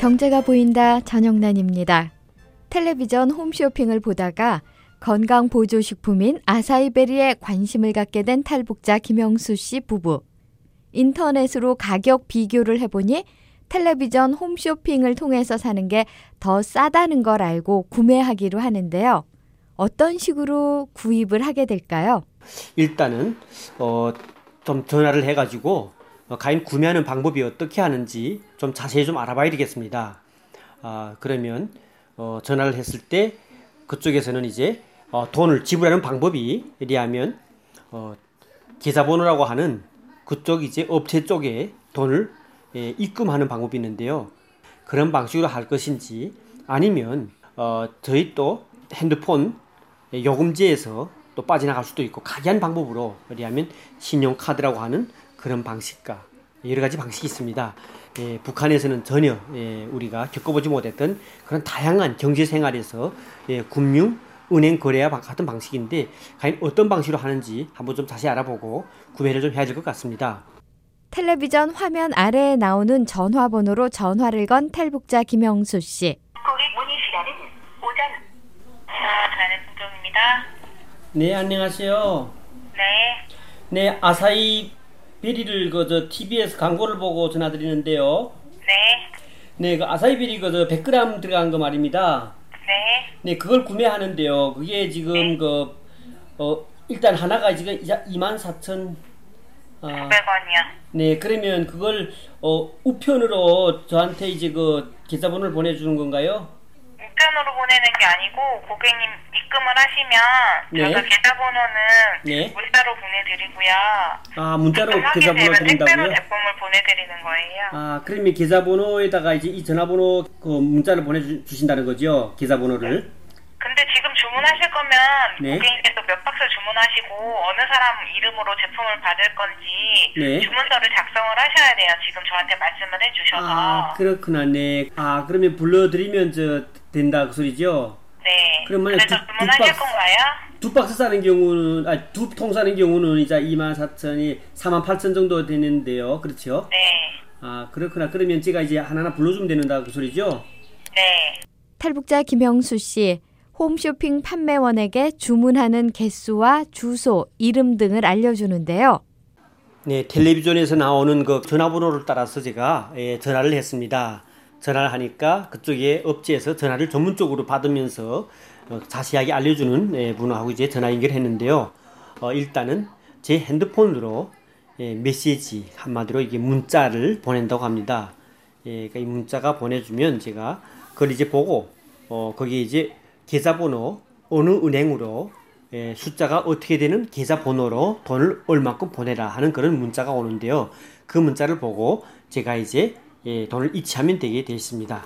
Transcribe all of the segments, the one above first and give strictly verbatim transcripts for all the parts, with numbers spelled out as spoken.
경제가 보인다 전영란입니다. 텔레비전 홈쇼핑을 보다가 건강보조식품인 아사이베리에 관심을 갖게 된 탈북자 김영수 씨 부부. 인터넷으로 가격 비교를 해보니 텔레비전 홈쇼핑을 통해서 사는 게 더 싸다는 걸 알고 구매하기로 하는데요. 어떤 식으로 구입을 하게 될까요? 일단은 어, 좀 전화를 해가지고 어, 과연 구매하는 방법이 어떻게 하는지 좀 자세히 좀 알아봐야 되겠습니다. 아, 그러면 어, 전화를 했을 때 그쪽에서는 이제 어, 돈을 지불하는 방법이 이리하면 어, 계좌번호라고 하는 그쪽 이제 업체 쪽에 돈을 예, 입금하는 방법이 있는데요. 그런 방식으로 할 것인지 아니면 어, 저희 또 핸드폰 요금제에서 또 빠져나갈 수도 있고 각이한 방법으로 그리하면 신용카드라고 하는 그런 방식과 여러 가지 방식이 있습니다. 예, 북한에서는 전혀 예, 우리가 겪어보지 못했던 그런 다양한 경제생활에서 예, 금융, 은행 거래와 같은 방식인데 과연 어떤 방식으로 하는지 한번 좀 자세히 알아보고 구매를 좀 해야 될 것 같습니다. 텔레비전 화면 아래에 나오는 전화번호로 전화를 건 탈북자 김영수 씨. 고객 문의 시간은 오전. 아, 자네 부정입니다. 네, 안녕하세요. 네. 네, 아사히 베리를 그저 티비에서 광고를 보고 전화드리는데요. 네. 네, 그 아사히 베리 그저 백 그램 들어간 거 말입니다. 네. 네, 그걸 구매하는데요. 그게 지금 네. 그 어 일단 하나가 지금 이만 사천 어, 구백 원이요. 네, 그러면 그걸 어 우편으로 저한테 이제 그 계좌번호를 보내주는 건가요? 우편으로 보내는 게 아니고 고객님 입금을 하시면 네. 저희가 계좌번호는 네. 문자로 보내드리고요. 아, 문자로 입금 계좌번호 확인되면 택배로 드린다고요? 제품을 보내드리는 거예요. 아, 그러면 계좌번호에다가 이제 이 전화번호 그 문자를 보내주신다는 거죠? 계좌번호를? 근데 지금 주문하실 거면 네. 고객님께서 몇 박스 주문하시고 어느 사람 이름으로 제품을 받을 건지 네. 주문서를 작성을 하셔야 돼요. 지금 저한테 말씀을 해주셔서. 아, 그렇구나. 네. 아, 그러면 불러드리면 저 된다 그 소리죠? 네. 그러면 그래서 두- 두 주문하실 박스- 건가요? 두 박스 사는 경우는, 아, 두 통 사는 경우는 이제 이만 사천이 사만 팔천 정도 되는데요. 그렇죠? 네. 아, 그렇구나. 그러면 제가 이제 하나하나 불러주면 된다 그 소리죠? 네. 탈북자 김영수 씨. 홈쇼핑 판매원에게 주문하는 개수와 주소, 이름 등을 알려주는데요. 네, 텔레비전에서 나오는 그 전화번호를 따라서 제가 예, 전화를 했습니다. 전화를 하니까 그쪽에 업체에서 전화를 전문적으로 받으면서 어, 자세하게 알려주는 예, 분하고 이제 전화 연결했는데요. 어, 일단은 제 핸드폰으로 예, 메시지 한마디로 이게 문자를 보낸다고 합니다. 예, 그러니까 이 문자가 보내주면 제가 그걸 이제 보고 어, 거기 이제 계좌번호 어느 은행으로 예, 숫자가 어떻게 되는 계좌번호로 돈을 얼마큼 보내라 하는 그런 문자가 오는데요. 그 문자를 보고 제가 이제 예, 돈을 이체하면 되게 되어 있습니다.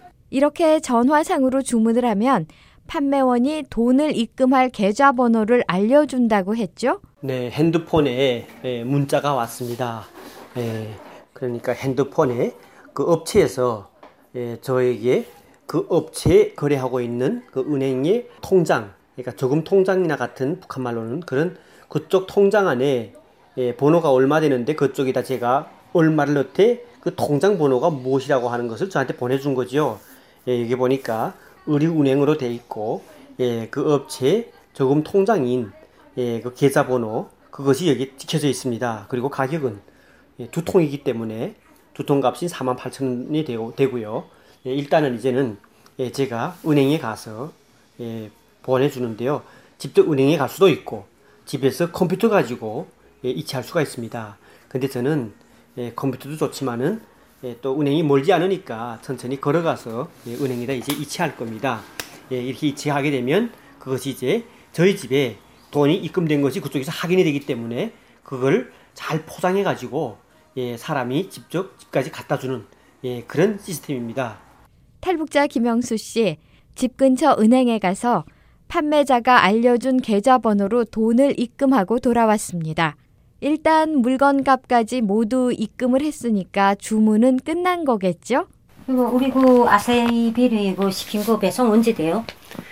이렇게 전화상으로 주문을 하면 판매원이 돈을 입금할 계좌번호를 알려준다고 했죠? 네, 핸드폰에 예, 문자가 왔습니다. 예, 그러니까 핸드폰에 그 업체에서 예, 저에게 그 업체에 거래하고 있는 그 은행의 통장, 그러니까 저금 통장이나 같은 북한말로는 그런 그쪽 통장 안에 예, 번호가 얼마 되는데 그쪽에다 제가 얼마를 넣되 그 통장 번호가 무엇이라고 하는 것을 저한테 보내준 거죠. 예, 여기 보니까 의류은행으로 돼 있고 예, 그 업체 저금 통장인 예, 그 계좌번호 그것이 여기 찍혀져 있습니다. 그리고 가격은 예, 두 통이기 때문에 두 통 값이 사만 팔천 원이 되고, 되고요. 예, 일단은 이제는 예, 제가 은행에 가서 예, 보내주는데요. 직접 은행에 갈 수도 있고 집에서 컴퓨터 가지고 예, 이체할 수가 있습니다. 근데 저는 예, 컴퓨터도 좋지만은 예, 또 은행이 멀지 않으니까 천천히 걸어가서 예, 은행에다 이제 이체할 겁니다. 예, 이렇게 이체하게 되면 그것이 이제 저희 집에 돈이 입금된 것이 그쪽에서 확인이 되기 때문에 그걸 잘 포장해 가지고 예, 사람이 직접 집까지 갖다 주는 예, 그런 시스템입니다. 탈북자 김영수 씨, 집 근처 은행에 가서 판매자가 알려준 계좌번호로 돈을 입금하고 돌아왔습니다. 일단 물건값까지 모두 입금을 했으니까 주문은 끝난 거겠죠? 그리고 우리 그 아사히베리 그 시킨 거 배송 언제 돼요?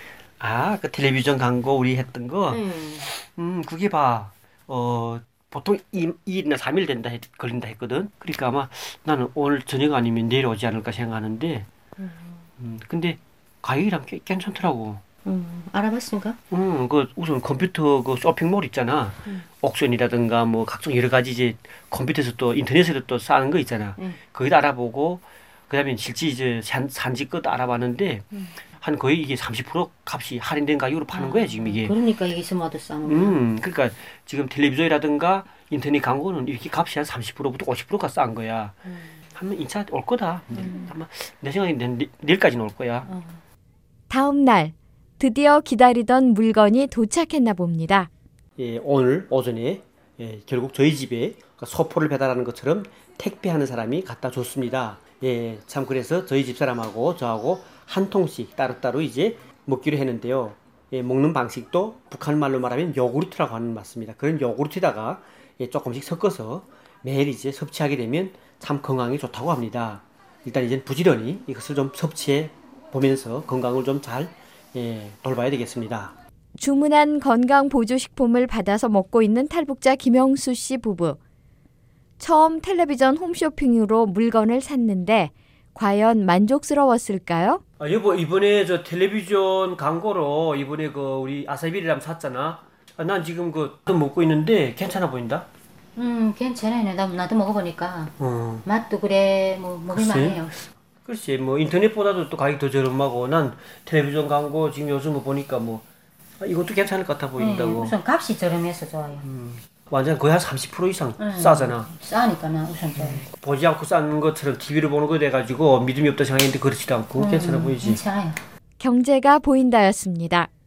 아, 그 텔레비전 광고 우리 했던 거? 음, 음, 그게 봐. 어, 보통 이 일이나 삼 일 된다 했, 걸린다 했거든. 그러니까 아마 나는 오늘 저녁 아니면 내일 오지 않을까 생각하는데 음, 근데 가격이랑 꽤 괜찮더라고. 음, 알아봤습니까? 음, 그 우선 컴퓨터 그 쇼핑몰 있잖아. 음. 옥션이라든가 뭐 각종 여러 가지 이제 컴퓨터에서 또 인터넷에서 또 싸는 거 있잖아. 음. 거기다 알아보고 그다음에 실제 이제 산, 산지 것 알아봤는데 음. 한 거의 이게 삼십 퍼센트 값이 할인된 가격으로 파는 거야 지금 이게. 그러니까 이게 스마트 싸는 거야. 음, 그러니까 지금 텔레비전이라든가 인터넷 광고는 이렇게 값이 한 삼십 퍼센트부터 오십 퍼센트가 싼 거야. 음. 한번 이 차 올 거다. 음. 아마 내 생각에 내, 내일까지는 올 거야. 어. 다음 날 드디어 기다리던 물건이 도착했나 봅니다. 예, 오늘 오전에 예, 결국 저희 집에 소포를 배달하는 것처럼 택배하는 사람이 갖다 줬습니다. 예, 참 그래서 저희 집 사람하고 저하고 한 통씩 따로따로 이제 먹기로 했는데요. 예, 먹는 방식도 북한 말로 말하면 요구르트라고 하는 맞습니다. 그런 요구르트에다가 예, 조금씩 섞어서 매일 이제 섭취하게 되면 참 건강에 좋다고 합니다. 일단 이제 부지런히 이것을 좀 섭취해 보면서 건강을 좀 잘 예, 돌봐야 되겠습니다. 주문한 건강 보조식품을 받아서 먹고 있는 탈북자 김영수 씨 부부. 처음 텔레비전 홈쇼핑으로 물건을 샀는데 과연 만족스러웠을까요? 아, 여보 이번에 저 텔레비전 광고로 이번에 그 우리 아사이베리람 샀잖아. 아, 난 지금 그 먹고 있는데 괜찮아 보인다. 음, 괜찮아요. 나, 나도 먹어보니까 어. 맛도 그래 뭐 먹을만해요. 글쎄 뭐 인터넷보다도 또 가격이 더 저렴하고 난 텔레비전 광고 지금 요즘 뭐 보니까 뭐 아, 이것도 괜찮을 것 같아 보인다고. 네, 우선 값이 저렴해서 좋아요. 음, 완전 거의 한 삼십 퍼센트 이상 음, 싸잖아. 싸니까 나 우선 좋아요. 보지 않고 싼 것처럼 티비로 보는 거 돼가지고 믿음이 없다 생각했는데 그렇지도 않고 음, 괜찮아 보이지. 괜찮아요. 경제가 보인다였습니다.